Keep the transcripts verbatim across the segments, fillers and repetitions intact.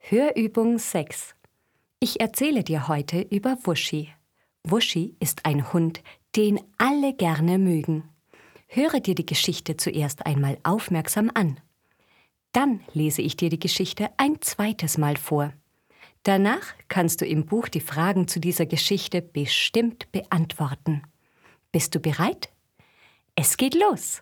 Hörübung sechs. Ich erzähle dir heute über Wuschi. Wuschi ist ein Hund, den alle gerne mögen. Höre dir die Geschichte zuerst einmal aufmerksam an. Dann lese ich dir die Geschichte ein zweites Mal vor. Danach kannst du im Buch die Fragen zu dieser Geschichte bestimmt beantworten. Bist du bereit? Es geht los!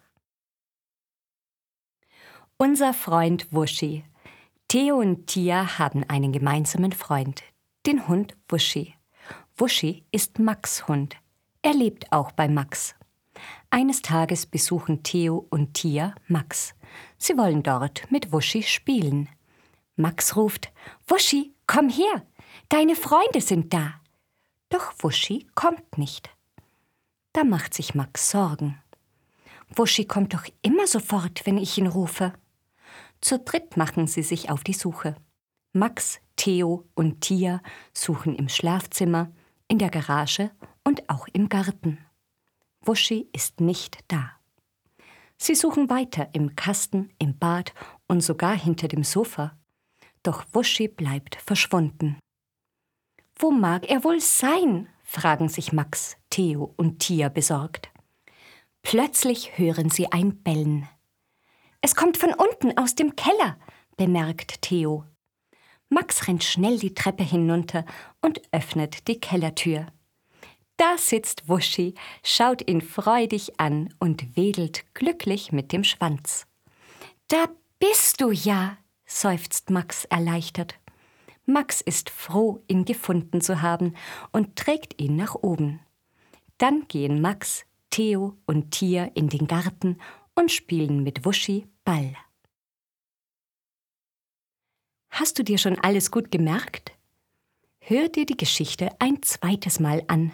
Unser Freund Wuschi. Theo und Tia haben einen gemeinsamen Freund, den Hund Wuschi. Wuschi ist Max' Hund. Er lebt auch bei Max. Eines Tages besuchen Theo und Tia Max. Sie wollen dort mit Wuschi spielen. Max ruft: »Wuschi, komm her! Deine Freunde sind da!« Doch Wuschi kommt nicht. Da macht sich Max Sorgen. »Wuschi kommt doch immer sofort, wenn ich ihn rufe.« Zu dritt machen sie sich auf die Suche. Max, Theo und Tia suchen im Schlafzimmer, in der Garage und auch im Garten. Wuschi ist nicht da. Sie suchen weiter im Kasten, im Bad und sogar hinter dem Sofa. Doch Wuschi bleibt verschwunden. »Wo mag er wohl sein?« fragen sich Max, Theo und Tia besorgt. Plötzlich hören sie ein Bellen. »Es kommt von unten aus dem Keller«, bemerkt Theo. Max rennt schnell die Treppe hinunter und öffnet die Kellertür. Da sitzt Wuschi, schaut ihn freudig an und wedelt glücklich mit dem Schwanz. »Da bist du ja«, seufzt Max erleichtert. Max ist froh, ihn gefunden zu haben und trägt ihn nach oben. Dann gehen Max, Theo und Tia in den Garten und spielen mit Wuschi Ball. Hast du dir schon alles gut gemerkt? Hör dir die Geschichte ein zweites Mal an.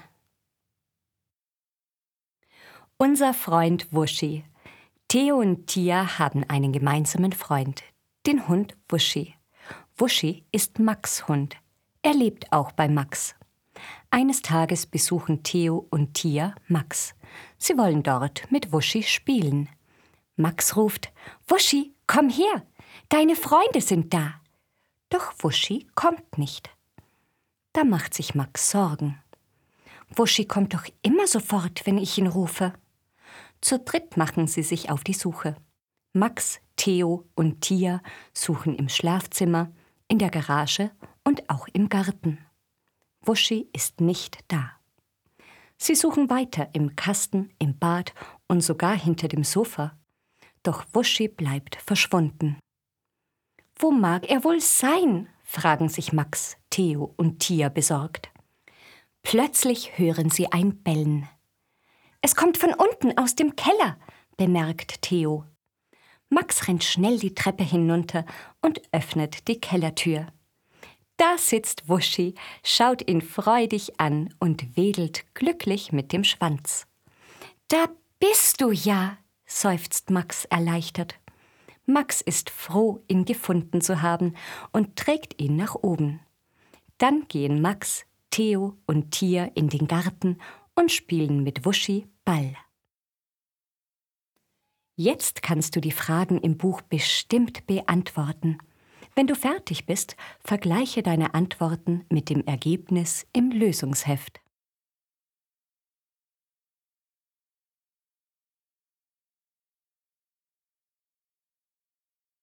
Unser Freund Wuschi. Theo und Tia haben einen gemeinsamen Freund, den Hund Wuschi. Wuschi ist Max' Hund. Er lebt auch bei Max. Eines Tages besuchen Theo und Tia Max. Sie wollen dort mit Wuschi spielen. Max ruft: »Wuschi, komm her! Deine Freunde sind da!« Doch Wuschi kommt nicht. Da macht sich Max Sorgen. »Wuschi kommt doch immer sofort, wenn ich ihn rufe.« Zu dritt machen sie sich auf die Suche. Max, Theo und Tia suchen im Schlafzimmer, in der Garage und auch im Garten. Wuschi ist nicht da. Sie suchen weiter im Kasten, im Bad und sogar hinter dem Sofa. Doch Wuschi bleibt verschwunden. »Wo mag er wohl sein?« fragen sich Max, Theo und Tia besorgt. Plötzlich hören sie ein Bellen. »Es kommt von unten aus dem Keller«, bemerkt Theo. Max rennt schnell die Treppe hinunter und öffnet die Kellertür. Da sitzt Wuschi, schaut ihn freudig an und wedelt glücklich mit dem Schwanz. »Da bist du ja«, seufzt Max erleichtert. Max ist froh, ihn gefunden zu haben und trägt ihn nach oben. Dann gehen Max, Theo und Tia in den Garten und spielen mit Wuschi Ball. Jetzt kannst du die Fragen im Buch bestimmt beantworten. Wenn du fertig bist, vergleiche deine Antworten mit dem Ergebnis im Lösungsheft.